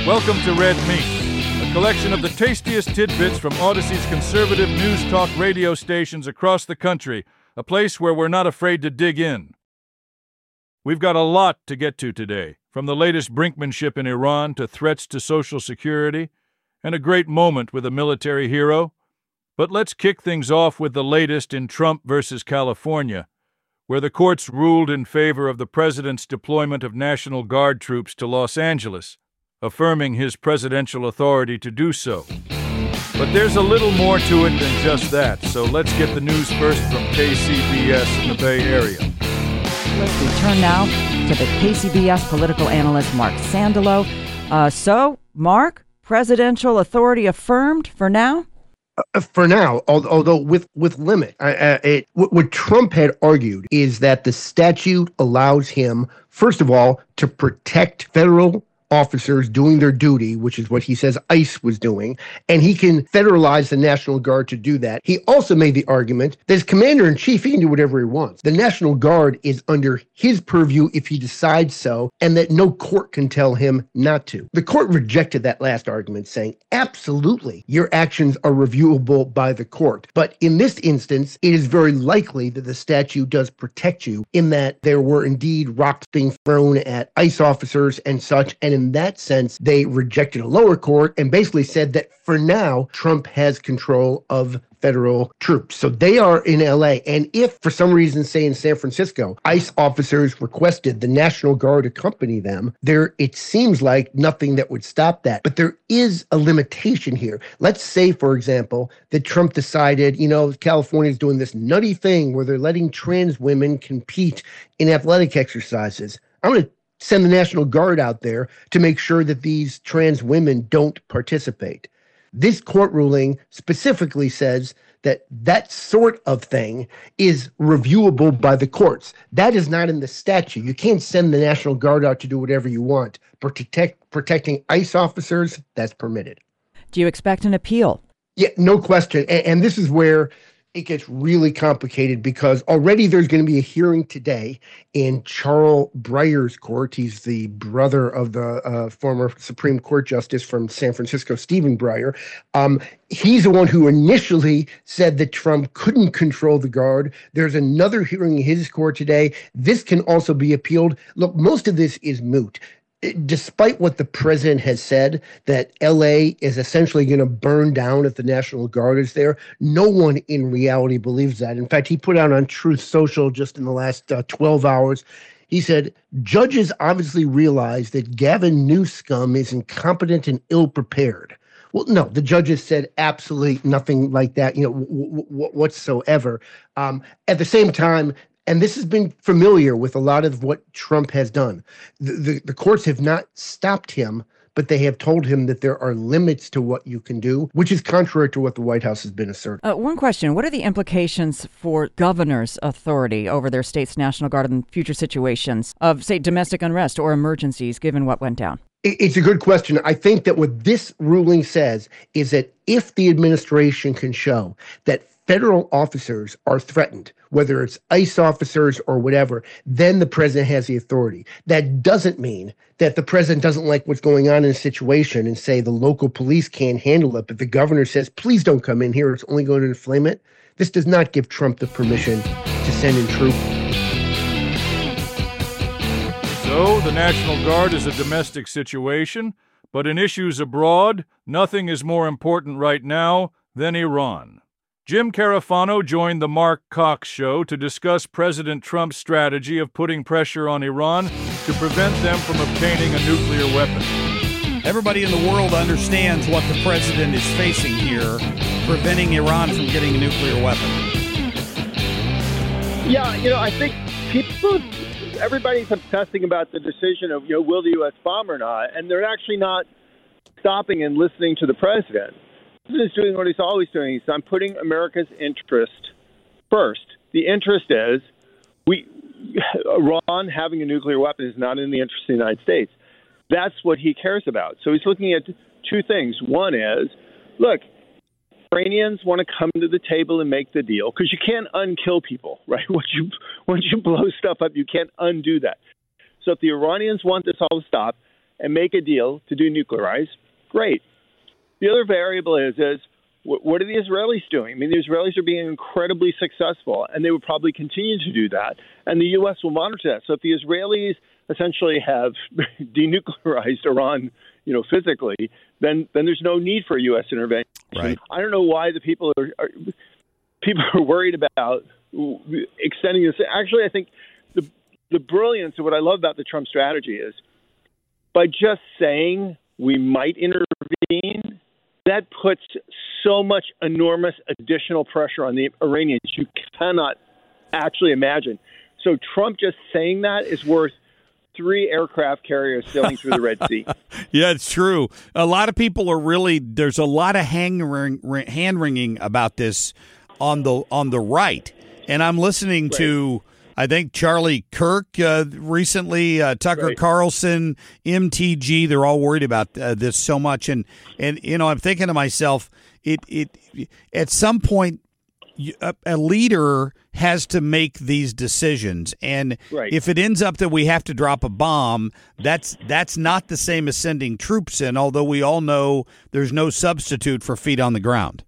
Welcome to Red Meat, a collection of the tastiest tidbits from Odyssey's conservative news talk radio stations across the country, a place where we're not afraid to dig in. We've got a lot to get to today, from the latest brinkmanship in Iran to threats to Social Security, and a great moment with a military hero. But let's kick things off with the latest in Trump versus California, where the courts ruled in favor of the president's deployment of National Guard troops to Los Angeles, affirming his presidential authority to do so. But there's a little more to it than just that, so let's get the news first from KCBS in the Bay Area. Let's return now to the KCBS political analyst Mark Sandalow. So, Mark, presidential authority affirmed for now? For now, although with limit. What Trump had argued is that the statute allows him, first of all, to protect federal officers doing their duty, which is what he says ICE was doing, and he can federalize the National Guard to do that. He also made the argument that as commander-in-chief, he can do whatever he wants. The National Guard is under his purview if he decides so, and that no court can tell him not to. The court rejected that last argument, saying, absolutely, your actions are reviewable by the court. But in this instance, it is very likely that the statute does protect you in that there were indeed rocks being thrown at ICE officers and such, and in that sense, they rejected a lower court and basically said that for now, Trump has control of federal troops. So they are in LA. And if for some reason, say in San Francisco, ICE officers requested the National Guard accompany them, it seems like nothing that would stop that. But there is a limitation here. Let's say, for example, that Trump decided, California's doing this nutty thing where they're letting trans women compete in athletic exercises. I'm going to send the National Guard out there to make sure that these trans women don't participate. This court ruling specifically says that that sort of thing is reviewable by the courts. That is not in the statute. You can't send the National Guard out to do whatever you want. But protecting ICE officers, that's permitted. Do you expect an appeal? Yeah, no question. And this is where it gets really complicated because already there's going to be a hearing today in Charles Breyer's court. He's the brother of the former Supreme Court Justice from San Francisco, Stephen Breyer. He's the one who initially said that Trump couldn't control the Guard. There's another hearing in his court today. This can also be appealed. Look, most of this is moot. Despite what the president has said, that LA is essentially going to burn down if the National Guard is there, no one in reality believes that. In fact, he put out on Truth Social just in the last 12 hours, he said, judges obviously realize that Gavin Newsom is incompetent and ill-prepared. Well, no, the judges said absolutely nothing like that, whatsoever. At the same time, and this has been familiar with a lot of what Trump has done. The courts have not stopped him, but they have told him that there are limits to what you can do, which is contrary to what the White House has been asserting. One question. What are the implications for governors' authority over their state's National Guard in future situations of, say, domestic unrest or emergencies, given what went down? It's a good question. I think that what this ruling says is that if the administration can show that federal officers are threatened, whether it's ICE officers or whatever, then the president has the authority. That doesn't mean that the president doesn't like what's going on in a situation and say the local police can't handle it, but the governor says, please don't come in here, it's only going to inflame it. This does not give Trump the permission to send in troops. So, the National Guard is a domestic situation, but in issues abroad, nothing is more important right now than Iran. Jim Carafano joined the Mark Cox Show to discuss President Trump's strategy of putting pressure on Iran to prevent them from obtaining a nuclear weapon. Everybody in the world understands what the president is facing here, preventing Iran from getting a nuclear weapon. Yeah, I think everybody's obsessing about the decision of, will the U.S. bomb or not, and they're actually not stopping and listening to the president. The president is doing what he's always doing. I'm putting America's interest first. The interest is Iran having a nuclear weapon is not in the interest of the United States. That's what he cares about. So he's looking at two things. One is, look, Iranians want to come to the table and make the deal because you can't unkill people, right? Once you blow stuff up, you can't undo that. So if the Iranians want this all to stop, and make a deal to denuclearize, great. The other variable is what are the Israelis doing? I mean, the Israelis are being incredibly successful, and they would probably continue to do that, and the U.S. will monitor that. So if the Israelis essentially have denuclearized Iran, physically, then there's no need for U.S. intervention. Right. I don't know why the people are worried about extending this. Actually, I think the brilliance of what I love about the Trump strategy is by just saying we might intervene, that puts so much enormous additional pressure on the Iranians you cannot actually imagine. So Trump just saying that is worth 3 aircraft carriers sailing through the Red Sea. Yeah, it's true. A lot of people are there's a lot of hand-wringing about this on the right. And I'm listening to, I think, Charlie Kirk recently, Tucker Carlson, MTG. They're all worried about this so much. And I'm thinking to myself, it at some point, a leader has to make these decisions, and if it ends up that we have to drop a bomb, that's not the same as sending troops in, although we all know there's no substitute for feet on the ground.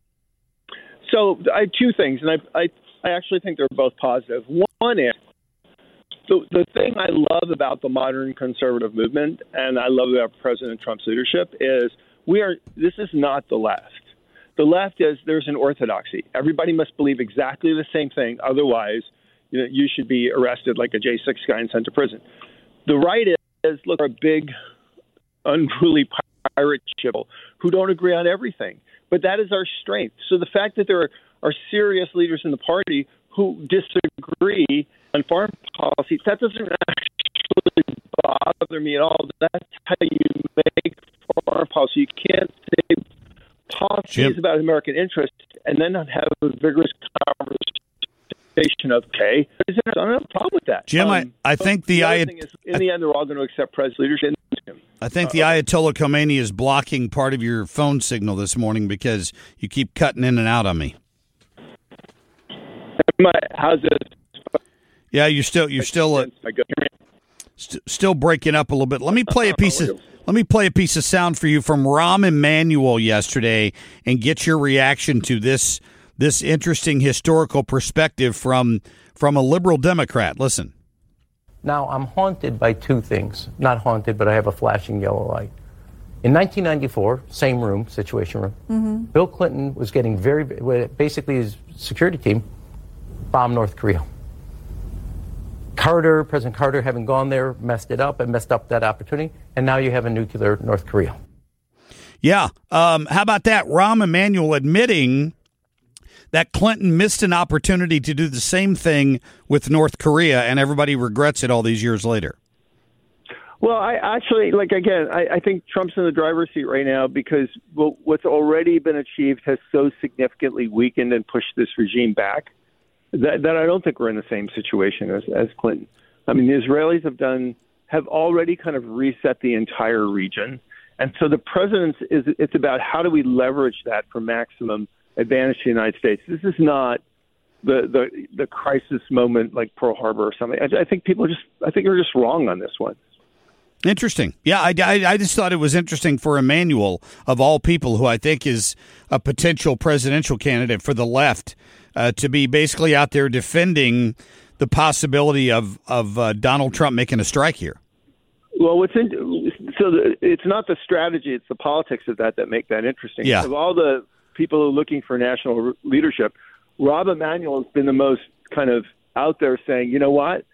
So I have 2 things, and I actually think they're both positive. One is the thing I love about the modern conservative movement, and I love about President Trump's leadership, is this is not the left. The left is there's an orthodoxy. Everybody must believe exactly the same thing. Otherwise, you should be arrested like a J6 guy and sent to prison. The right is look, a big, unruly pirate ship who don't agree on everything. But that is our strength. So the fact that there are serious leaders in the party who disagree on foreign policy, that doesn't actually bother me at all. That's how you make foreign policy. You can't say policy is about American interest and then not have a vigorous conversation of, I don't have a problem with that. Jim, I think the thing is, in the end, they're all going to accept President's leadership. I think the Ayatollah Khomeini is blocking part of your phone signal this morning because you keep cutting in and out on me. How's this? Yeah, you're still breaking up a little bit. Let me play a piece of sound for you from Rahm Emanuel yesterday and get your reaction to this interesting historical perspective from a liberal Democrat. Listen. Now, I'm haunted by 2 things. Not haunted, but I have a flashing yellow light. In 1994, same room, Situation Room, Bill Clinton was getting basically his security team bombed North Korea. President Carter, having gone there, messed it up and messed up that opportunity, and now you have a nuclear North Korea. Yeah. How about that? Rahm Emanuel admitting that Clinton missed an opportunity to do the same thing with North Korea, and everybody regrets it all these years later. Well, I think Trump's in the driver's seat right now because what's already been achieved has so significantly weakened and pushed this regime back that I don't think we're in the same situation as Clinton. I mean, the Israelis have already kind of reset the entire region. And so the president's it's about how do we leverage that for maximum advantage to the United States. This is not the crisis moment like Pearl Harbor or something. I think they're just wrong on this one. Interesting. Yeah, I just thought it was interesting for Emanuel, of all people, who I think is a potential presidential candidate for the left, to be basically out there defending the possibility of Donald Trump making a strike here. Well, it's not the strategy, it's the politics of that make that interesting. Yeah. Of all the people who are looking for national leadership, Rahm Emanuel has been the most kind of out there saying, you know what,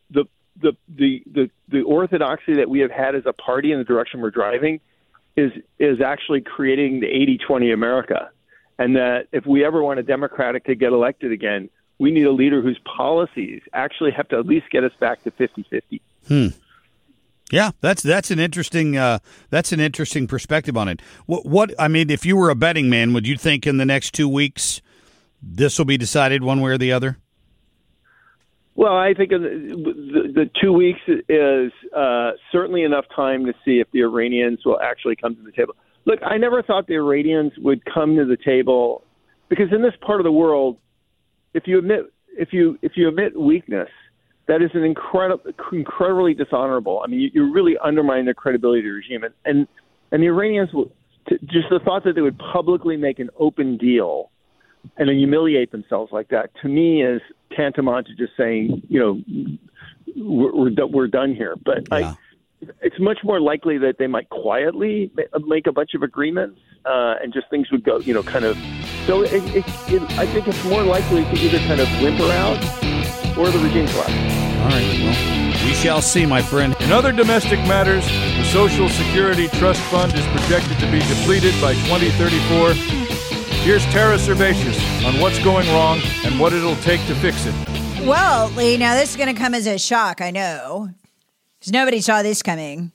the orthodoxy that we have had as a party in the direction we're driving is actually creating the 80-20 America. And that if we ever want a Democratic to get elected again, we need a leader whose policies actually have to at least get us back to 50-50. Yeah, that's an interesting perspective on it. What I mean, if you were a betting man, would you think in the next 2 weeks this will be decided one way or the other? Well, I think the 2 weeks is certainly enough time to see if the Iranians will actually come to the table. Look, I never thought the Iranians would come to the table because in this part of the world, if you admit weakness, that is an incredibly dishonorable. I mean, you really undermine the credibility of the regime. And the Iranians, just the thought that they would publicly make an open deal and then humiliate themselves like that, to me, is tantamount to just saying, we're done here. But it's much more likely that they might quietly make a bunch of agreements and just things would go, kind of. So I think it's more likely to either kind of whimper out or the regime collapse. All right, well, we shall see, my friend. In other domestic matters, the Social Security Trust Fund is projected to be depleted by 2034. Here's Tara Servatius on what's going wrong and what it'll take to fix it. Well, Lee, now this is going to come as a shock, I know, because nobody saw this coming.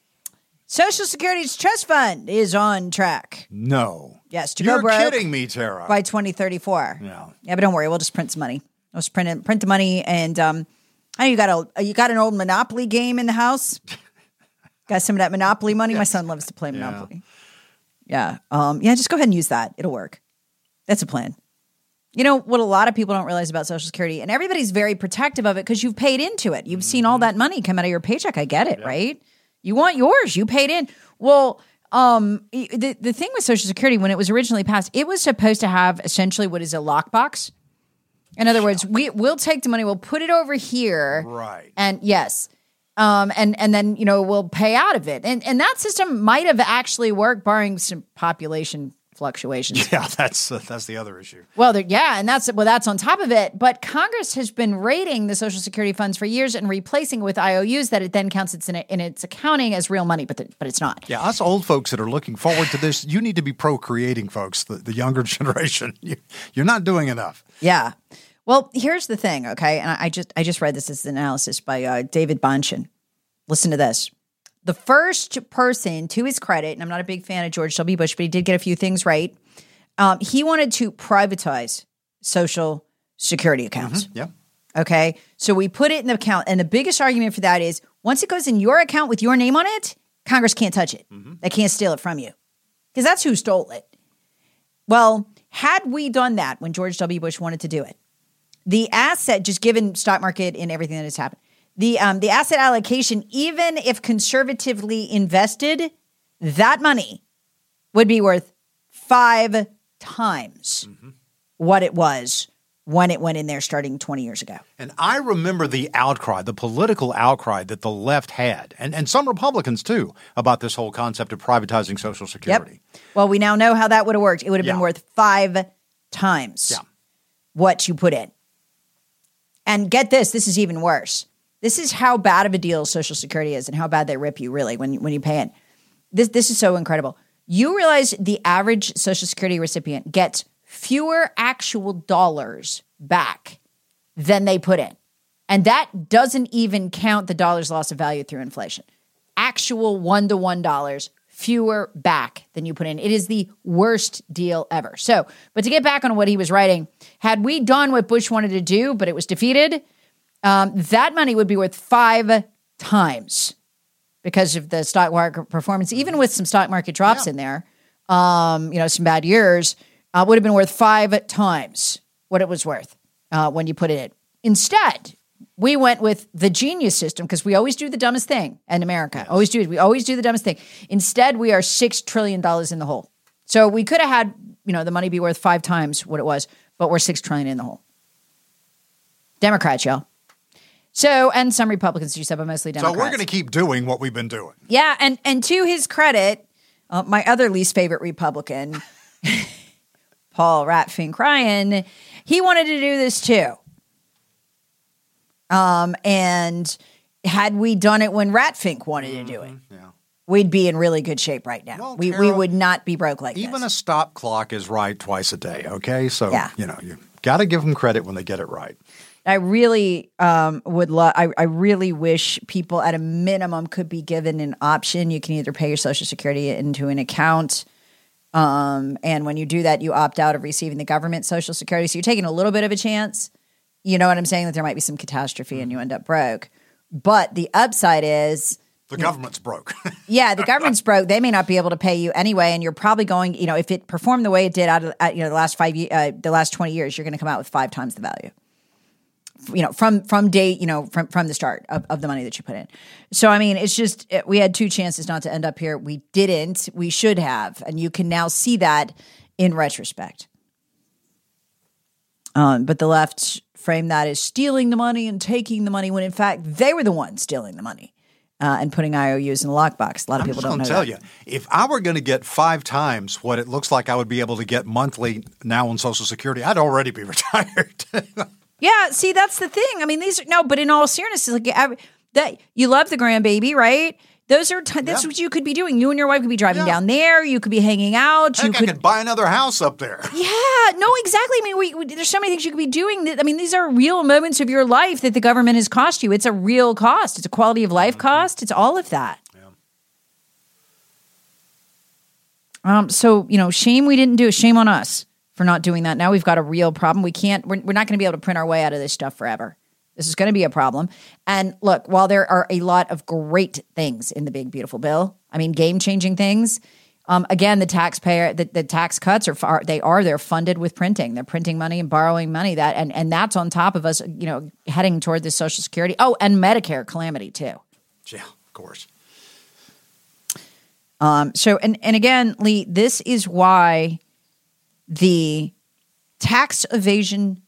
Social Security's trust fund is on track. No. Yes, to You're go broke. You're kidding me, Tara. By 2034. Yeah. Yeah, but don't worry, we'll just print some money. We'll just print the money, and you got an old Monopoly game in the house. Got some of that Monopoly money. My son loves to play Monopoly. Yeah. Just go ahead and use that. It'll work. That's a plan. You know what a lot of people don't realize about Social Security, and everybody's very protective of it because you've paid into it. You've seen all that money come out of your paycheck. I get it, right? You want yours. You paid in. Well, the thing with Social Security, when it was originally passed, it was supposed to have essentially what is a lockbox. In other words, we'll take the money, we'll put it over here. Right. And yes. And then, we'll pay out of it. And that system might have actually worked, barring some population fluctuations. Yeah, that's the other issue. Well, and that's on top of it. But Congress has been raiding the Social Security funds for years and replacing it with IOUs that it then counts in its accounting as real money, but it's not. Yeah, us old folks that are looking forward to this, you need to be procreating, folks. The younger generation, you're not doing enough. Yeah. Well, here's the thing, okay? And I just read this as an analysis by David Bonchin. Listen to this. The first person, to his credit, and I'm not a big fan of George W. Bush, but he did get a few things right. He wanted to privatize Social Security accounts. Mm-hmm. Yeah. Okay? So we put it in the account, and the biggest argument for that is once it goes in your account with your name on it, Congress can't touch it. Mm-hmm. They can't steal it from you because that's who stole it. Well, had we done that when George W. Bush wanted to do it, the asset, just given stock market and everything that has happened, the asset allocation, even if conservatively invested, that money would be worth 5 times what it was when it went in there starting 20 years ago. And I remember the outcry, the political outcry that the left had, and some Republicans too, about this whole concept of privatizing Social Security. Yep. Well, we now know how that would have worked. It would have been worth 5 times what you put in. And get this is even worse. This is how bad of a deal Social Security is and how bad they rip you, really, when you pay in. This is so incredible. You realize the average Social Security recipient gets fewer actual dollars back than they put in. And that doesn't even count the dollars loss of value through inflation. Actual $1-to-1 dollars, fewer back than you put in. It is the worst deal ever. So, but to get back on what he was writing, had we done what Bush wanted to do, but it was defeated, that money would be worth 5 times because of the stock market performance, even with some stock market drops in there, some bad years, would have been worth 5 times what it was worth when you put it in. Instead, we went with the genius system because we always do the dumbest thing in America. Yes. We always do the dumbest thing. Instead, we are $6 trillion in the hole. So we could have had, the money be worth 5 times what it was, but we're $6 trillion in the hole. Democrats, y'all. So, and some Republicans do so, but mostly Democrats. So we're going to keep doing what we've been doing. Yeah, and to his credit, my other least favorite Republican, Paul Ratfink Ryan, he wanted to do this too. And had we done it when Ratfink wanted to do it, we'd be in really good shape right now. Well, we would not be broke like even this. A stop clock is right twice a day, okay? So, you got to give them credit when they get it right. I really would love. I really wish people at a minimum could be given an option. You can either pay your Social Security into an account, and when you do that, you opt out of receiving the government Social Security. So you're taking a little bit of a chance. You know what I'm saying? That there might be some catastrophe and you end up broke. But the upside is the government's broke. Yeah, the government's broke. They may not be able to pay you anyway, and you're probably going. If it performed the way it did out of the last 20 years, you're going to come out with 5 times the value. from day, from the start of the money that you put in. So, I mean, it's just, we had two chances not to end up here. We didn't. We should have. And you can now see that in retrospect. But the left frame that as stealing the money and taking the money when, in fact, they were the ones stealing the money and putting IOUs in the lockbox. A lot of people don't know that. I'm just going to tell you, if I were going to get 5 times what it looks like I would be able to get monthly now on Social Security, I'd already be retired. Yeah, see, that's the thing. I mean, but in all seriousness, like that you love the grandbaby, right? Those are that's what you could be doing. You and your wife could be driving down there. You could be hanging out. Heck, I could buy another house up there. Yeah, no, exactly. I mean, there's so many things you could be doing. I mean, these are real moments of your life that the government has cost you. It's a real cost. It's a quality of life cost. It's all of that. Yeah. So, shame we didn't do it. Shame on us for not doing that. Now we've got a real problem. We're not going to be able to print our way out of this stuff forever. This is going to be a problem. And look, while there are a lot of great things in the big, beautiful bill, I mean, game-changing things, again, the tax cuts they're funded with printing. They're printing money and borrowing money and that's on top of us, heading toward this Social Security. Oh, and Medicare calamity too. Yeah, of course. So again, Lee, this is why the tax evasion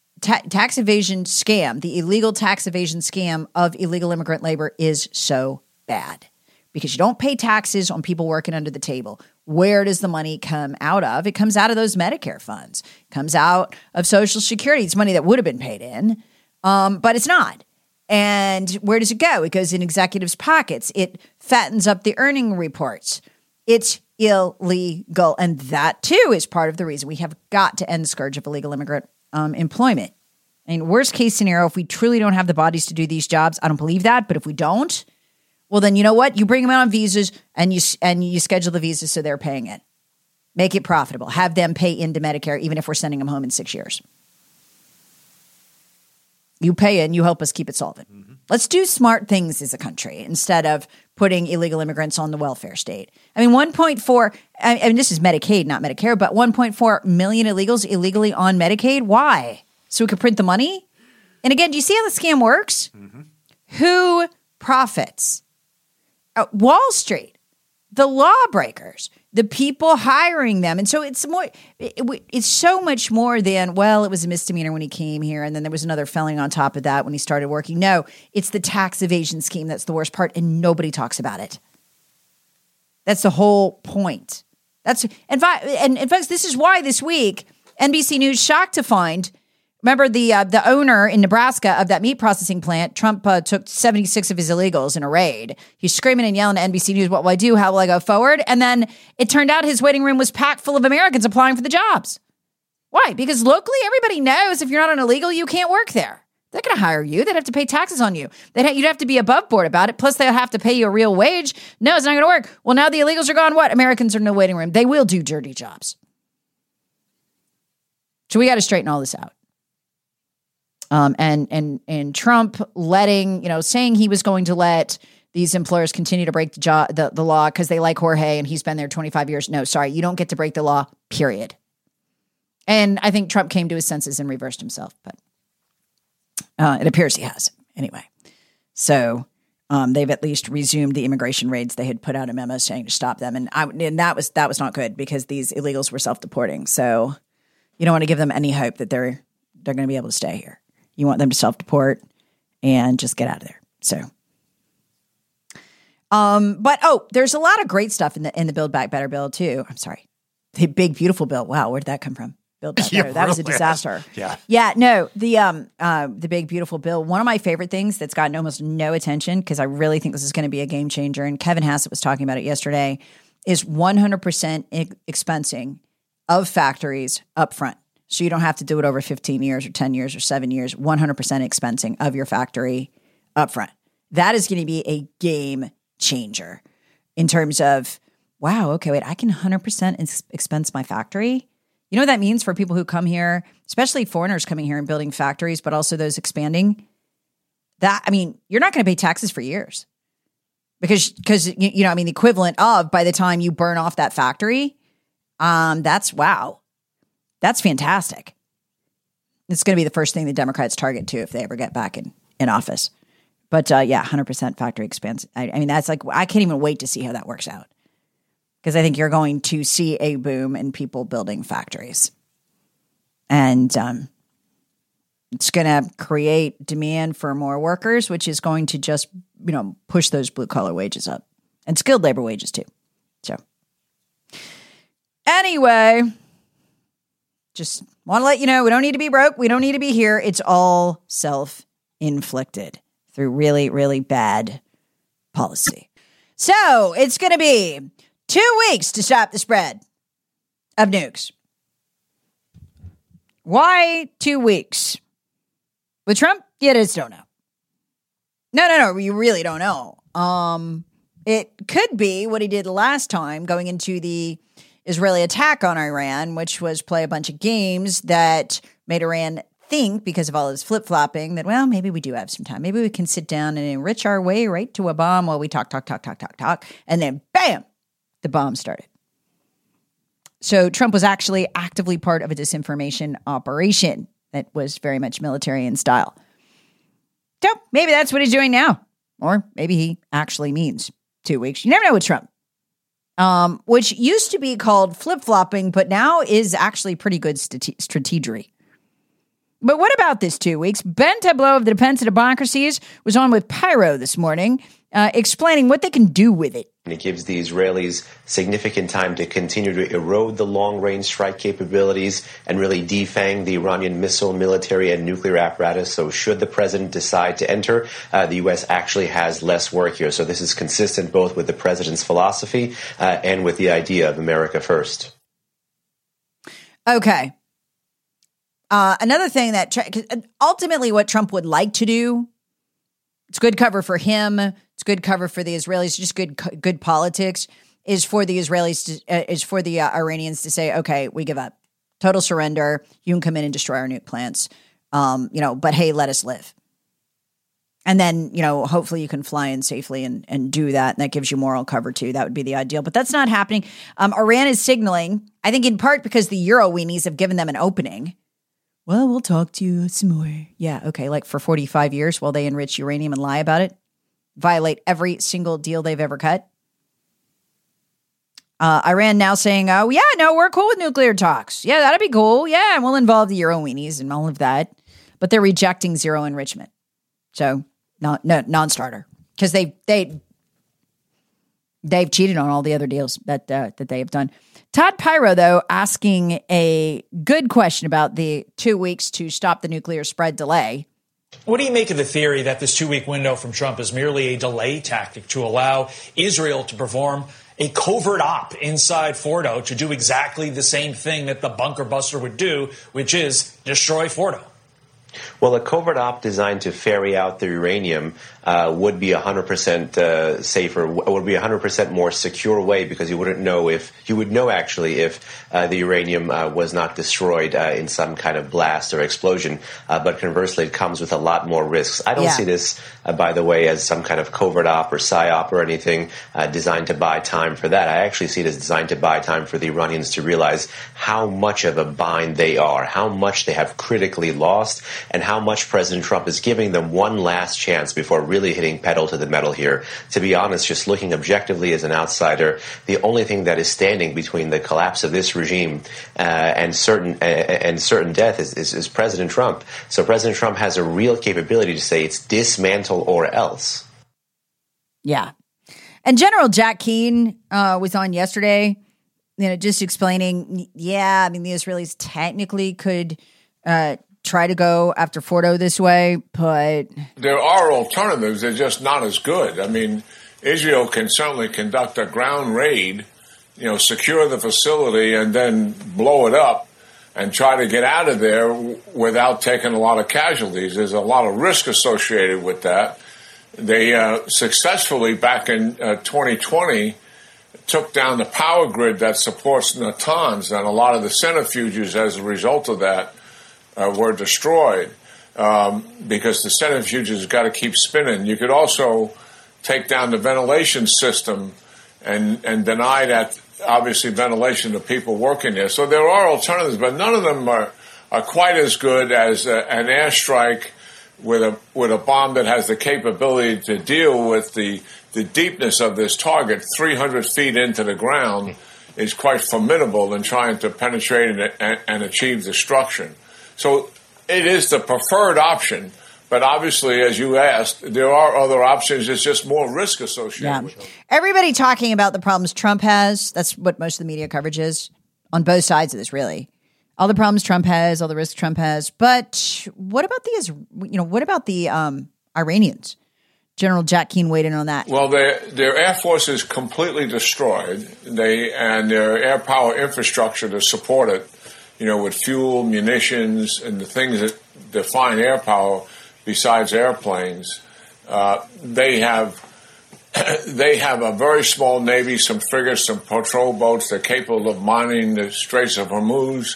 scam, the illegal tax evasion scam of illegal immigrant labor is so bad, because you don't pay taxes on people working under the table. Where does the money come out of? It comes out of those Medicare funds. It comes out of Social Security. It's money that would have been paid in, but it's not. And where does it go? It goes in executives' pockets. It fattens up the earning reports. It's illegal. And that, too, is part of the reason we have got to end the scourge of illegal immigrant employment. I mean, worst case scenario, if we truly don't have the bodies to do these jobs, I don't believe that. But if we don't, well, then you know what? You bring them out on visas and you schedule the visas so they're paying it. Make it profitable. Have them pay into Medicare, even if we're sending them home in 6 years. You pay in, you help us keep it solvent. Mm-hmm. Let's do smart things as a country instead of putting illegal immigrants on the welfare state. I mean, 1.4, I mean, this is Medicaid, not Medicare, but 1.4 million illegals illegally on Medicaid. Why? So we could print the money? And again, do you see how the scam works? Mm-hmm. Who profits? Wall Street, the lawbreakers, the people hiring them. And so it's so much more than, well, it was a misdemeanor when he came here and then there was another felony on top of that when he started working. No, it's the tax evasion scheme that's the worst part, and nobody talks about it. That's the whole point. And folks, this is why this week NBC News shocked to find, remember the owner in Nebraska of that meat processing plant, Trump took 76 of his illegals in a raid. He's screaming and yelling at NBC News, what will I do? How will I go forward? And then it turned out his waiting room was packed full of Americans applying for the jobs. Why? Because locally, everybody knows if you're not an illegal, you can't work there. They're going to hire you. They'd have to pay taxes on you. You'd have to be above board about it. Plus, they'll have to pay you a real wage. No, it's not going to work. Well, now the illegals are gone. What? Americans are in the waiting room. They will do dirty jobs. So we got to straighten all this out. And Trump saying he was going to let these employers continue to break the law because they like Jorge and he's been there 25 years. No, sorry, you don't get to break the law, period. And I think Trump came to his senses and reversed himself, but it appears he has anyway. So they've at least resumed the immigration raids. They had put out a memo saying to stop them, and that was not good because these illegals were self-deporting. So you don't want to give them any hope that they're going to be able to stay here. You want them to self-deport and just get out of there. So, there's a lot of great stuff in the Build Back Better bill too. I'm sorry, the big beautiful bill. Wow, where did that come from? Build Back Better. That was a disaster. Yeah. No, the big beautiful bill. One of my favorite things that's gotten almost no attention because I really think this is going to be a game changer. And Kevin Hassett was talking about it yesterday. Is 100% expensing of factories up front. So you don't have to do it over 15 years or 10 years or 7 years, 100% expensing of your factory upfront. That is going to be a game changer in terms of, wow, okay, wait, I can 100% expense my factory. You know what that means for people who come here, especially foreigners coming here and building factories, but also those expanding? You're not going to pay taxes for years because the equivalent of by the time you burn off that factory, that's wow. That's fantastic. It's going to be the first thing the Democrats target, too, if they ever get back in office. But, 100% factory expansion. I mean, that's like, I can't even wait to see how that works out. Because I think you're going to see a boom in people building factories. And it's going to create demand for more workers, which is going to just, push those blue-collar wages up. And skilled labor wages, too. So, anyway, just want to let you know, we don't need to be broke. We don't need to be here. It's all self-inflicted through really, really bad policy. So, it's going to be 2 weeks to stop the spread of nukes. Why 2 weeks? With Trump, you just don't know. No, you really don't know. It could be what he did last time going into the Israeli attack on Iran, which was play a bunch of games that made Iran think, because of all his flip-flopping, that, well, maybe we do have some time. Maybe we can sit down and enrich our way right to a bomb while we talk. And then, bam, the bomb started. So Trump was actually actively part of a disinformation operation that was very much military in style. So maybe that's what he's doing now. Or maybe he actually means 2 weeks. You never know with Trump. Which used to be called flip-flopping, but now is actually pretty good strategery. But what about this 2 weeks? Ben Tableau of the Defense of Democracies was on with Pyro this morning, explaining what they can do with it. And it gives the Israelis significant time to continue to erode the long-range strike capabilities and really defang the Iranian missile, military, and nuclear apparatus. So should the president decide to enter, the U.S. actually has less work here. So this is consistent both with the president's philosophy and with the idea of America first. Okay. Another thing that ultimately what Trump would like to do, it's good cover for him, it's good cover for the Israelis, just good politics, is for the Israelis, is for the Iranians to say, okay, we give up. Total surrender. You can come in and destroy our nuke plants. But hey, let us live. And then, hopefully you can fly in safely and do that. And that gives you moral cover too. That would be the ideal. But that's not happening. Iran is signaling, I think in part because the Euro weenies have given them an opening. Well, we'll talk to you some more. Yeah, okay, like for 45 years while they enrich uranium and lie about it. Violate every single deal they've ever cut. Iran now saying, we're cool with nuclear talks. Yeah, that'd be cool. Yeah, and we'll involve the Euro weenies and all of that. But they're rejecting zero enrichment. So, non-starter. Because they've cheated on all the other deals that they have done. Todd Pyro, though, asking a good question about the 2 weeks to stop the nuclear spread delay. What do you make of the theory that this 2 week window from Trump is merely a delay tactic to allow Israel to perform a covert op inside Fordo to do exactly the same thing that the bunker buster would do, which is destroy Fordo? Well, a covert op designed to ferry out the uranium would be 100% safer, would be 100% more secure way, because you would know if the uranium was not destroyed in some kind of blast or explosion. But conversely, it comes with a lot more risks. I don't see this, by the way, as some kind of covert op or psyop or anything designed to buy time for that. I actually see it as designed to buy time for the Iranians to realize how much of a bind they are, how much they have critically lost, and how much President Trump is giving them one last chance before really hitting pedal to the metal here. To be honest, just looking objectively as an outsider, the only thing that is standing between the collapse of this regime and certain death is President Trump. So President Trump has a real capability to say it's dismantle or else. Yeah. And General Jack Keane was on yesterday, just explaining, the Israelis technically could try to go after Fordo this way, but there are alternatives. They're just not as good. I mean, Israel can certainly conduct a ground raid, secure the facility and then blow it up and try to get out of there without taking a lot of casualties. There's a lot of risk associated with that. They successfully, back in 2020, took down the power grid that supports Natanz, and a lot of the centrifuges as a result of that were destroyed because the centrifuges got to keep spinning. You could also take down the ventilation system and deny that, obviously, ventilation to people working there. So there are alternatives, but none of them are are quite as good as an airstrike with a bomb that has the capability to deal with the deepness of this target. 300 feet into the ground is quite formidable in trying to penetrate and achieve destruction. So it is the preferred option. But obviously, as you asked, there are other options. There's just more risk associated with them. Everybody talking about the problems Trump has. That's what most of the media coverage is on both sides of this, really. All the problems Trump has, all the risks Trump has. But what about the Iranians? General Jack Keane weighed in on that. Well, their air force is completely destroyed. And their air power infrastructure to support it, with fuel, munitions, and the things that define air power. Besides airplanes, they have a very small navy, some frigates, some patrol boats. They're capable of mining the Straits of Hormuz.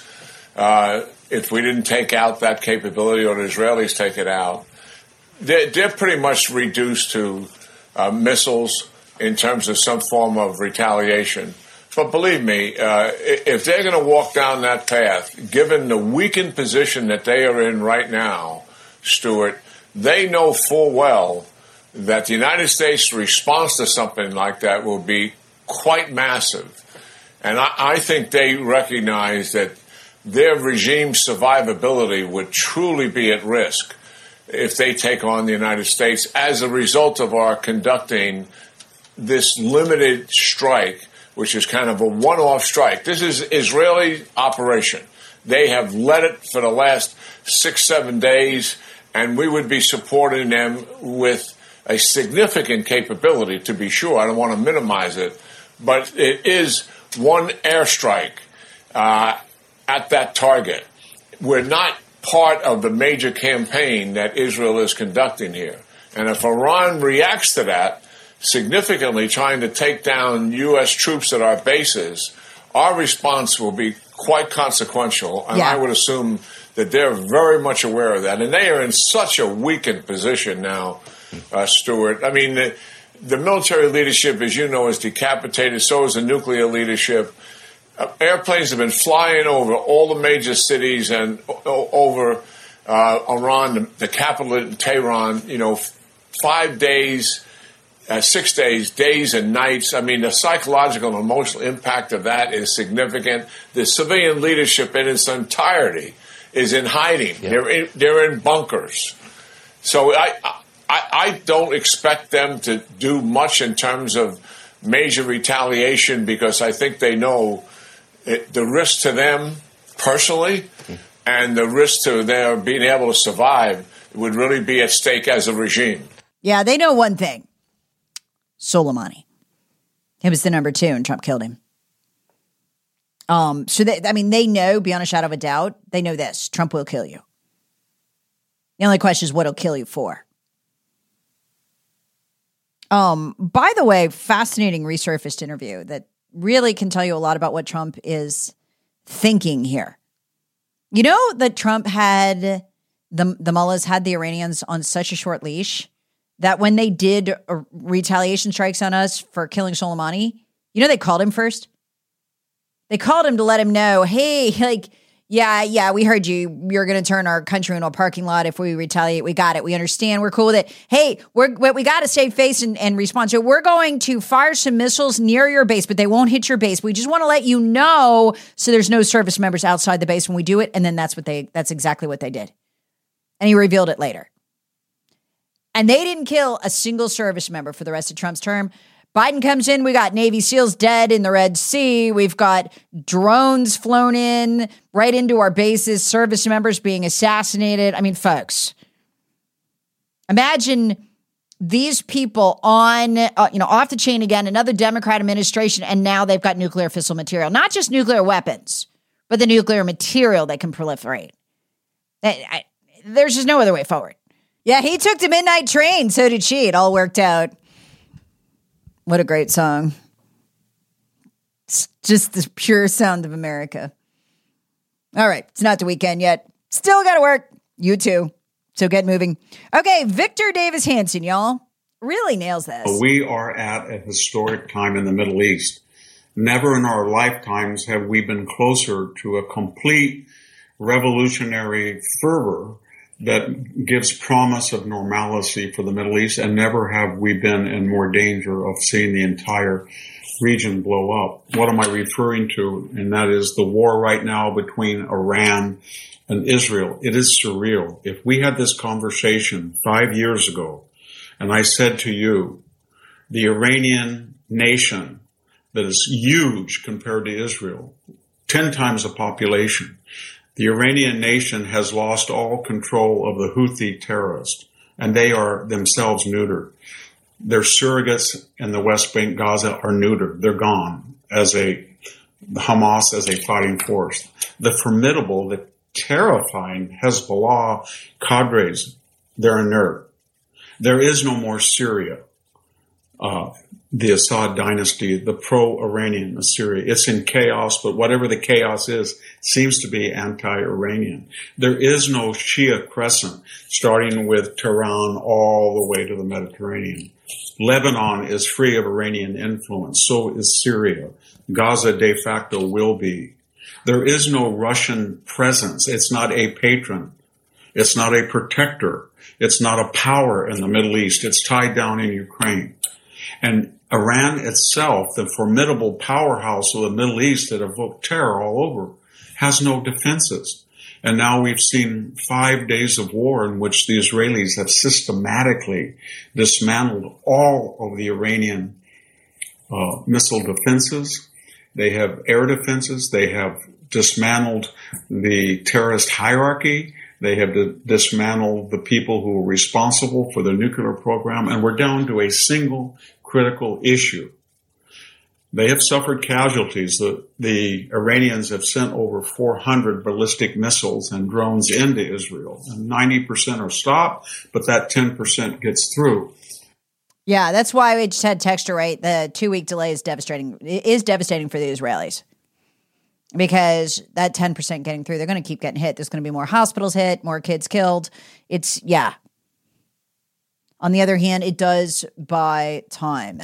If we didn't take out that capability, or the Israelis take it out, they're pretty much reduced to missiles in terms of some form of retaliation. But believe me, if they're going to walk down that path, given the weakened position that they are in right now, Stuart, they know full well that the United States' response to something like that will be quite massive. And I think they recognize that their regime's survivability would truly be at risk if they take on the United States as a result of our conducting this limited strike, which is kind of a one-off strike. This is Israeli operation. They have led it for the last 6-7 days, and we would be supporting them with a significant capability, to be sure. I don't want to minimize it, but it is one airstrike at that target. We're not part of the major campaign that Israel is conducting here. And if Iran reacts to that, significantly trying to take down U.S. troops at our bases, our response will be quite consequential. And I would assume that they're very much aware of that. And they are in such a weakened position now, Stuart. I mean, the military leadership, as you know, is decapitated. So is the nuclear leadership. Airplanes have been flying over all the major cities and over Iran, the capital in Tehran, 5 days, 6 days, days and nights. I mean, the psychological and emotional impact of that is significant. The civilian leadership in its entirety is in hiding. Yeah. They're in bunkers. So I don't expect them to do much in terms of major retaliation, because I think they know the risk to them personally and the risk to their being able to survive would really be at stake as a regime. Yeah, they know one thing. Soleimani. He was the number 2 and Trump killed him. So they know beyond a shadow of a doubt, they know this: Trump will kill you. The only question is what he'll kill you for. By the way, fascinating resurfaced interview that really can tell you a lot about what Trump is thinking here. You know that Trump had the mullahs had the Iranians on such a short leash that when they did retaliation strikes on us for killing Soleimani, they called him first. They called him to let him know, hey, yeah, we heard you. You're going to turn our country into a parking lot if we retaliate. We got it. We understand. We're cool with it. Hey, we got to save face and respond. So we're going to fire some missiles near your base, but they won't hit your base. We just want to let you know so there's no service members outside the base when we do it. And then that's exactly what they did. And he revealed it later. And they didn't kill a single service member for the rest of Trump's term. Biden comes in, we got Navy SEALs dead in the Red Sea. We've got drones flown in right into our bases, service members being assassinated. I mean, folks, imagine these people on, off the chain again, another Democrat administration, and now they've got nuclear fissile material. Not just nuclear weapons, but the nuclear material that can proliferate. There's just no other way forward. Yeah, he took the midnight train. So did she. It all worked out. What a great song. It's just the pure sound of America. All right. It's not the weekend yet. Still got to work. You too. So get moving. Okay. Victor Davis Hanson, y'all. Really nails this. We are at a historic time in the Middle East. Never in our lifetimes have we been closer to a complete revolutionary fervor that gives promise of normalcy for the Middle East, and never have we been in more danger of seeing the entire region blow up. What am I referring to? And that is the war right now between Iran and Israel. It is surreal. If we had this conversation 5 years ago, and I said to you, the Iranian nation that is huge compared to Israel, 10 times the population, the Iranian nation has lost all control of the Houthi terrorists, and they are themselves neutered. Their surrogates in the West Bank, Gaza, are neutered. They're gone as Hamas as a fighting force. The formidable, the terrifying Hezbollah cadres, they're inert. There is no more Syria. The Assad dynasty, the pro-Iranian Syria. It's in chaos, but whatever the chaos is, seems to be anti-Iranian. There is no Shia crescent, starting with Tehran all the way to the Mediterranean. Lebanon is free of Iranian influence. So is Syria. Gaza de facto will be. There is no Russian presence. It's not a patron. It's not a protector. It's not a power in the Middle East. It's tied down in Ukraine. And Iran itself, the formidable powerhouse of the Middle East that evoked terror all over, has no defenses. And now we've seen 5 days of war in which the Israelis have systematically dismantled all of the Iranian missile defenses. They have air defenses. They have dismantled the terrorist hierarchy. They have dismantled the people who were responsible for the nuclear program. And we're down to a single critical issue. They have suffered casualties. The Iranians have sent over 400 ballistic missiles and drones into Israel. And 90% are stopped, but that 10% gets through. Yeah, that's why we just had Texture, right? The 2-week delay is devastating. It is devastating for the Israelis. Because that 10% getting through, they're going to keep getting hit. There's going to be more hospitals hit, more kids killed. Yeah. On the other hand, it does buy time.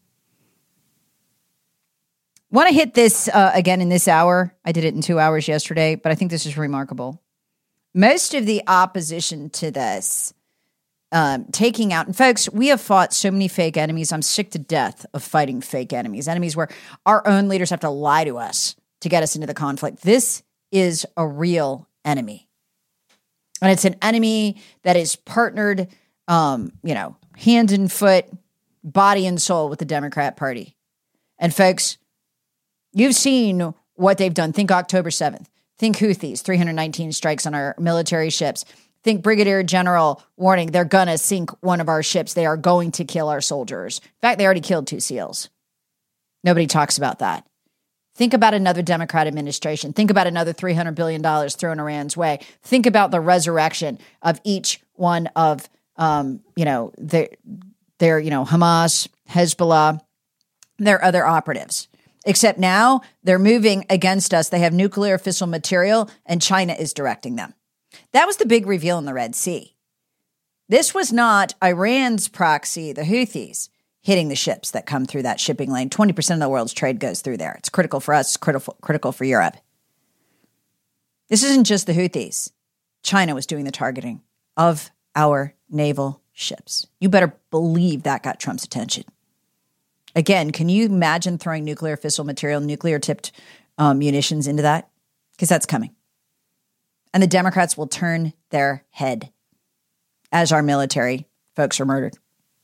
Want to hit this again in this hour. I did it in 2 hours yesterday, but I think this is remarkable. Most of the opposition to this taking out, and folks, we have fought so many fake enemies. I'm sick to death of fighting fake enemies where our own leaders have to lie to us to get us into the conflict. This is a real enemy. And it's an enemy that is partnered, hand and foot, body and soul with the Democrat Party. And folks, you've seen what they've done. Think October 7th. Think Houthis, 319 strikes on our military ships. Think Brigadier General warning they're going to sink one of our ships. They are going to kill our soldiers. In fact, they already killed 2 SEALs. Nobody talks about that. Think about another Democrat administration. Think about another $300 billion thrown Iran's way. Think about the resurrection of each one of, their Hamas, Hezbollah, their other operatives. Except now they're moving against us. They have nuclear fissile material, and China is directing them. That was the big reveal in the Red Sea. This was not Iran's proxy, the Houthis, hitting the ships that come through that shipping lane. 20% of the world's trade goes through there. It's critical for us, critical for Europe. This isn't just the Houthis. China was doing the targeting of our naval ships. You better believe that got Trump's attention. Again, can you imagine throwing nuclear fissile material, nuclear-tipped munitions into that? Because that's coming. And the Democrats will turn their head as our military folks are murdered.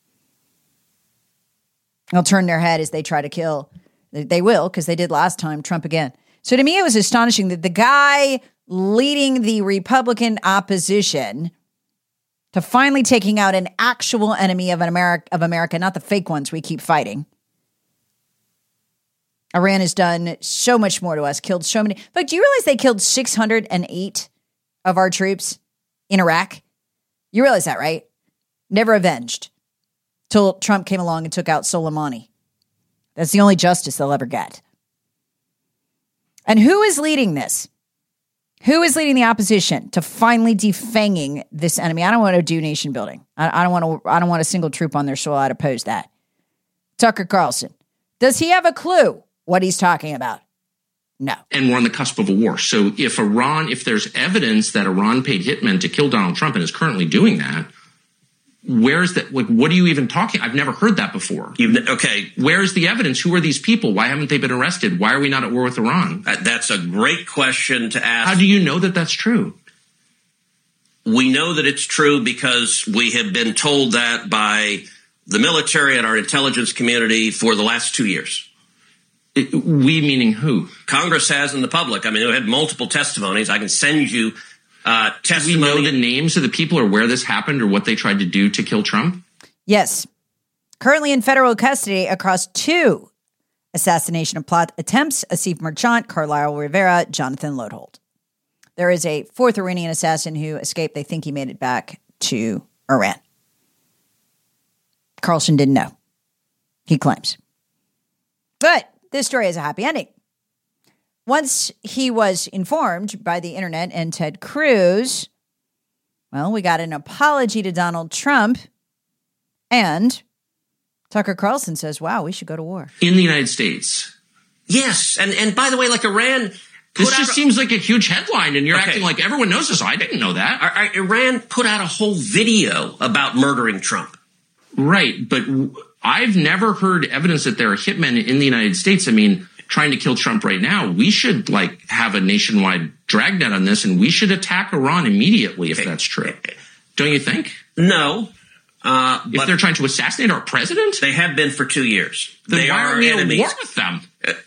They'll turn their head as they try to kill. They will, because they did last time, Trump again. So to me, it was astonishing that the guy leading the Republican opposition to finally taking out an actual enemy of America, not the fake ones we keep fighting. Iran has done so much more to us, killed so many. But do you realize they killed 608 of our troops in Iraq? You realize that, right? Never avenged. Till Trump came along and took out Soleimani. That's the only justice they'll ever get. And who is leading this? Who is leading the opposition to finally defanging this enemy? I don't want to do nation building. I don't want a single troop on their soil. I'd oppose that. Tucker Carlson. Does he have a clue what he's talking about? No. And we're on the cusp of a war. So if there's evidence that Iran paid hitmen to kill Donald Trump and is currently doing that, where's that? Like, what are you even talking? I've never heard that before. Okay. Where's the evidence? Who are these people? Why haven't they been arrested? Why are we not at war with Iran? That's a great question to ask. How do you know that that's true? We know that it's true because we have been told that by the military and our intelligence community for the last 2 years. We meaning who? Congress has and the public. I mean, we had multiple testimonies. I can send you testimony. Do we know the names of the people or where this happened or what they tried to do to kill Trump? Yes. Currently in federal custody across 2 assassination plot attempts, Asif Merchant, Carlisle Rivera, Jonathan Lodhold. There is a 4th Iranian assassin who escaped. They think he made it back to Iran. Carlson didn't know. He claims. But this story has a happy ending. Once he was informed by the internet and Ted Cruz, well, we got an apology to Donald Trump, and Tucker Carlson says, wow, we should go to war. In the United States. Yes. And by the way, like Iran... This just seems like a huge headline, and you're acting like everyone knows this. I didn't know that. Iran put out a whole video about murdering Trump. Right, but I've never heard evidence that there are hitmen in the United States. I mean, trying to kill Trump right now. We should have a nationwide dragnet on this, and we should attack Iran immediately if that's true. Don't you think? No. If they're trying to assassinate our president? They have been for 2 years. Then they why are are we enemies. at war with them?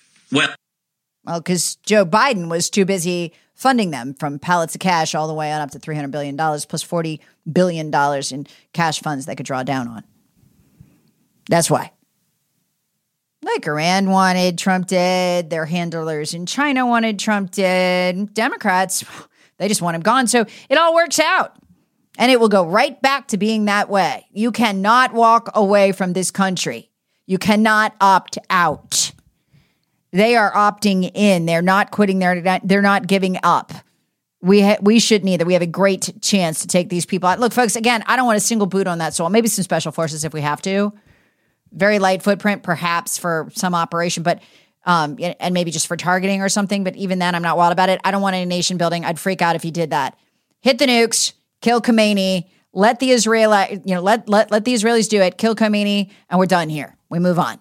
Well, because Joe Biden was too busy funding them from pallets of cash all the way on up to $300 billion plus $40 billion in cash funds they could draw down on. That's why. Like Iran wanted Trump dead. Their handlers in China wanted Trump dead. Democrats, they just want him gone. So it all works out. And it will go right back to being that way. You cannot walk away from this country. You cannot opt out. They are opting in. They're not quitting. They're not giving up. We shouldn't either. We have a great chance to take these people out. Look, folks, again, I don't want a single boot on that soul. Maybe some special forces if we have to. Very light footprint, perhaps, for some operation, but and maybe just for targeting or something. But even then, I'm not wild about it. I don't want any nation building. I'd freak out if he did that. Hit the nukes, kill Khomeini, let the let the Israelis do it, kill Khomeini, and we're done here. We move on.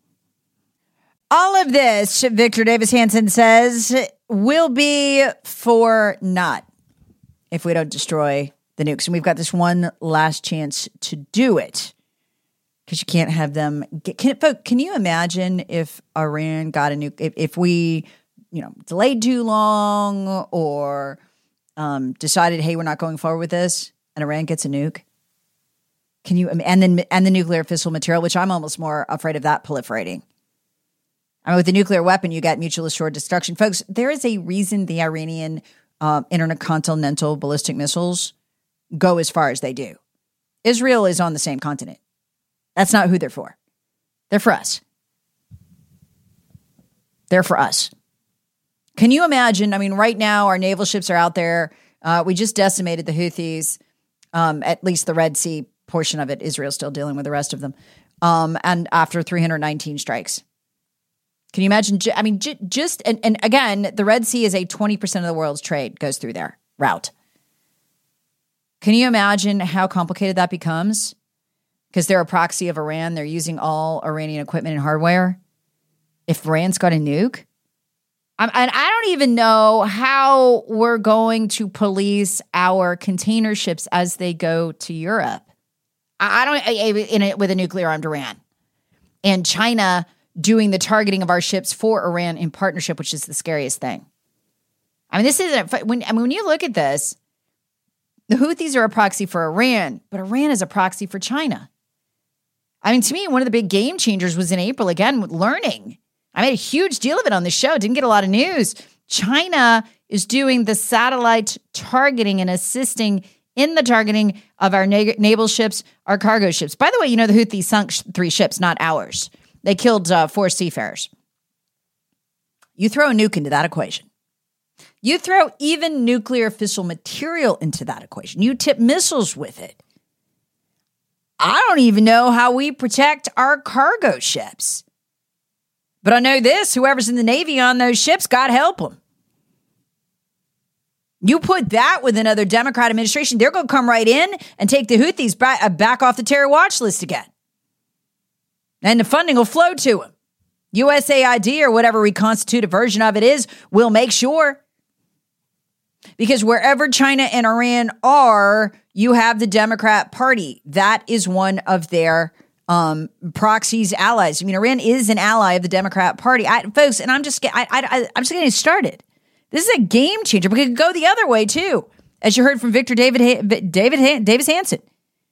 All of this, Victor Davis Hanson says, will be for naught if we don't destroy the nukes. And we've got this one last chance to do it because you can't have them. Can you imagine if Iran got a nuke? If we, delayed too long or decided, hey, we're not going forward with this, and Iran gets a nuke? Can you? And the nuclear fissile material, which I'm almost more afraid of that proliferating. I mean, with the nuclear weapon, you got mutual assured destruction. Folks, there is a reason the Iranian intercontinental ballistic missiles go as far as they do. Israel is on the same continent. That's not who they're for. They're for us. They're for us. Can you imagine? I mean, right now, our naval ships are out there. We just decimated the Houthis, at least the Red Sea portion of it. Israel's still dealing with the rest of them. And after 319 strikes. Can you imagine? I mean, and again, the Red Sea is 20% of the world's trade goes through their route. Can you imagine how complicated that becomes? Because they're a proxy of Iran. They're using all Iranian equipment and hardware. If Iran's got a nuke, and I don't even know how we're going to police our container ships as they go to Europe. With a nuclear armed Iran and China doing the targeting of our ships for Iran in partnership, which is the scariest thing. I mean, this isn't when you look at this, the Houthis are a proxy for Iran, but Iran is a proxy for China. I mean, to me, one of the big game changers was in April, again, with learning. I made a huge deal of it on the show. Didn't get a lot of news. China is doing the satellite targeting and assisting in the targeting of our naval ships, our cargo ships. By the way, the Houthis sunk 3 ships, not ours. They killed 4 seafarers. You throw a nuke into that equation. You throw even nuclear fissile material into that equation. You tip missiles with it. I don't even know how we protect our cargo ships. But I know this, whoever's in the Navy on those ships, God help them. You put that with another Democrat administration, they're going to come right in and take the Houthis back off the terror watch list again. And the funding will flow to them. USAID or whatever reconstituted version of it is will make sure. Because wherever China and Iran are, you have the Democrat Party. That is one of their proxies, allies. I mean, Iran is an ally of the Democrat Party. Folks, and I'm just getting started. This is a game changer. We could go the other way, too, as you heard from Victor Davis Hanson.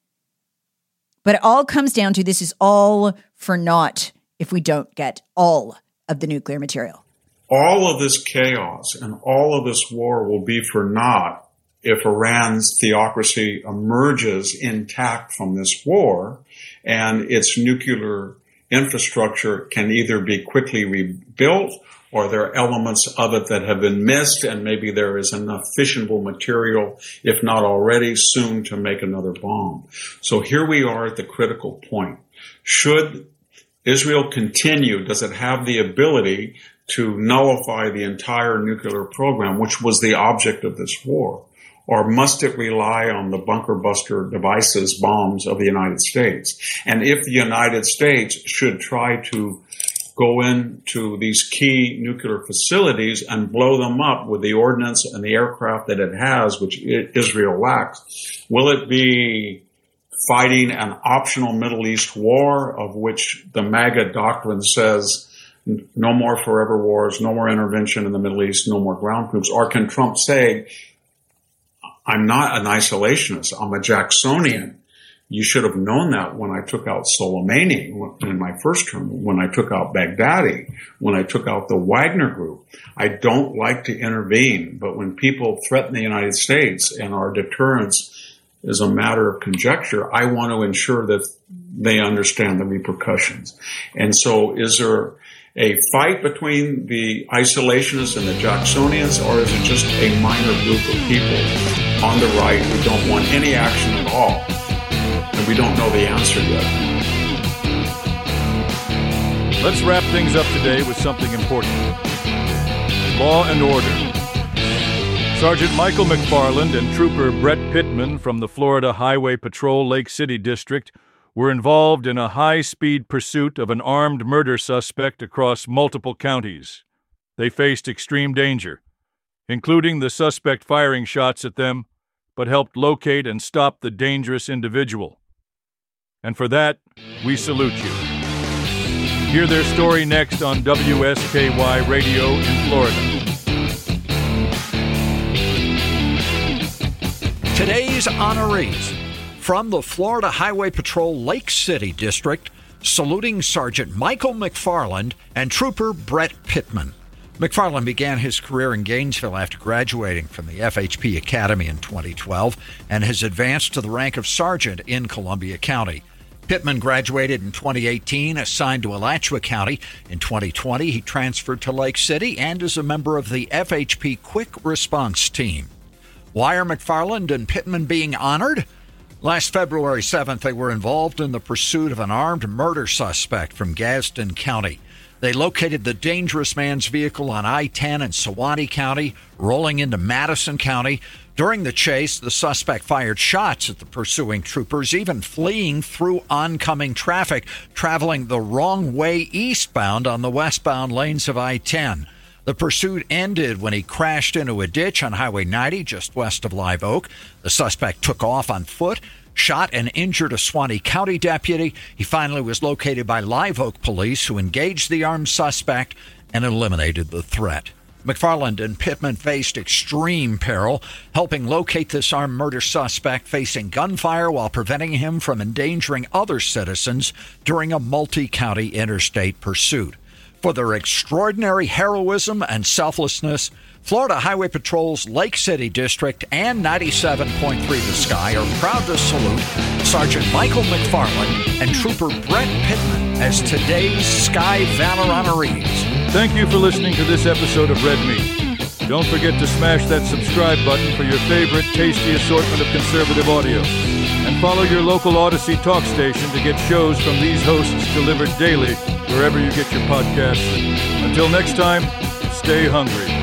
But it all comes down to this is all for naught if we don't get all of the nuclear material. All of this chaos and all of this war will be for naught if Iran's theocracy emerges intact from this war and its nuclear infrastructure can either be quickly rebuilt or there are elements of it that have been missed, and maybe there is enough fissionable material, if not already, soon to make another bomb. So here we are at the critical point. Should Israel continue? Does it have the ability to nullify the entire nuclear program, which was the object of this war? Or must it rely on the bunker buster devices, bombs of the United States? And if the United States should try to go into these key nuclear facilities and blow them up with the ordnance and the aircraft that it has, which Israel lacks, will it be fighting an optional Middle East war of which the MAGA doctrine says no more forever wars, no more intervention in the Middle East, no more ground troops? Or can Trump say, I'm not an isolationist, I'm a Jacksonian? You should have known that when I took out Soleimani in my first term, when I took out Baghdadi, when I took out the Wagner Group. I don't like to intervene, but when people threaten the United States and our deterrence is a matter of conjecture, I want to ensure that they understand the repercussions. And so is there a fight between the isolationists and the Jacksonians, or is it just a minor group of people on the right who don't want any action at all? And we don't know the answer yet. Let's wrap things up today with something important. Law and order. Sergeant Michael McFarland and Trooper Brett Pittman from the Florida Highway Patrol Lake City District were involved in a high-speed pursuit of an armed murder suspect across multiple counties. They faced extreme danger, including the suspect firing shots at them, but helped locate and stop the dangerous individual. And for that, we salute you. Hear their story next on WSKY Radio in Florida. Today's honorees from the Florida Highway Patrol Lake City District, saluting Sergeant Michael McFarland and Trooper Brett Pittman. McFarland began his career in Gainesville after graduating from the FHP Academy in 2012 and has advanced to the rank of sergeant in Columbia County. Pittman graduated in 2018, assigned to Alachua County. In 2020, he transferred to Lake City and is a member of the FHP Quick Response Team. Why are McFarland and Pittman being honored? Last February 7th, they were involved in the pursuit of an armed murder suspect from Gadsden County. They located the dangerous man's vehicle on I-10 in Suwannee County, rolling into Madison County. During the chase, the suspect fired shots at the pursuing troopers, even fleeing through oncoming traffic, traveling the wrong way eastbound on the westbound lanes of I-10. The pursuit ended when he crashed into a ditch on Highway 90 just west of Live Oak. The suspect took off on foot, shot and injured a Suwannee County deputy. He finally was located by Live Oak police, who engaged the armed suspect and eliminated the threat. McFarland and Pittman faced extreme peril, helping locate this armed murder suspect facing gunfire while preventing him from endangering other citizens during a multi-county interstate pursuit. For their extraordinary heroism and selflessness, Florida Highway Patrol's Lake City District and 97.3 The Sky are proud to salute Sergeant Michael McFarland and Trooper Brett Pittman as today's Sky Valor honorees. Thank you for listening to this episode of Red Meat. Don't forget to smash that subscribe button for your favorite tasty assortment of conservative audio. And follow your local Odyssey talk station to get shows from these hosts delivered daily wherever you get your podcasts. Until next time, stay hungry.